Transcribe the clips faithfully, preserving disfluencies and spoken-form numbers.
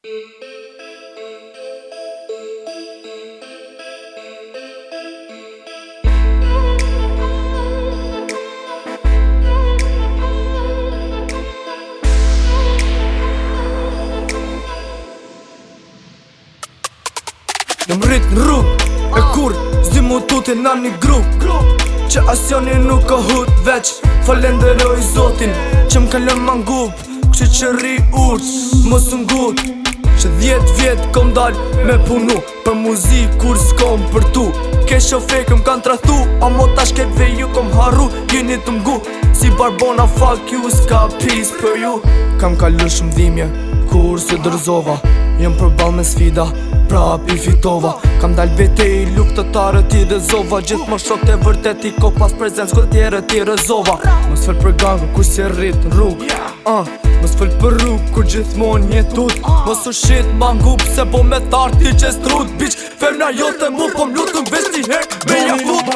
Jëm rrit në rrug e kur zdi mu tutin në një grup që asjoni nuk ka hut veç falenderoj Zotin që m'ka lën mangup kështë që rri urt mos ngut që dhjet vjet kom dal me punu për muzik kur s'kom për tu ke shofekëm kan trathu a mo tash ke veju kom harru jeni të mgu si barbona fuck you s'ka peace për ju kam kalu shumë dhimje kur se dërzova jem përball me sfida prap i fitova kam dal vete i luktëtare ti rezova gjithë më shok të vërtet i ko pas prezenc këtë tjere ti rezova mos fel për gangë kur si rrit në rrug uh, mos fel për rrug kur gjithmon jetut mos u shit mangup se po me tarti që strut bitch femna jote mu po m'lut nuk vesh një hek me ja fut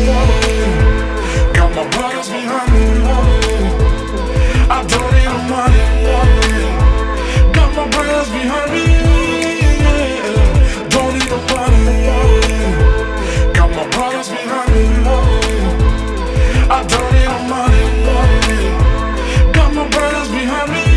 Got my brothers behind me I don't need no money Got my brothers behind me Don't need no money Got my brothers behind me I don't need no money Got my brothers behind me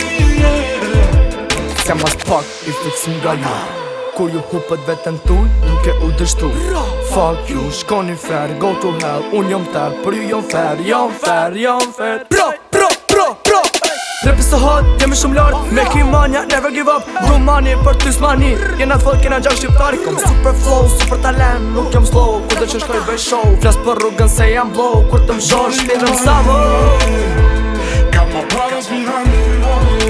Se mas pak i fiksim nga ju kur ju hupët vetën tuj duke u dështu fuck you, shkoni fair, go to hell unë jom ter, për ju jom fair jom fair, jom fair pro, pro, pro, pro Repi së hot, jemi shumë lart me kimanja, never give up do money për ty s'mani jena thot kena gjak shqiptari kom super flow, super talent nuk jom slow kur të që shkoj bëj show flas për rrugën se jam blow kur të më shosh shtirëm sa mo Got my brothers behind me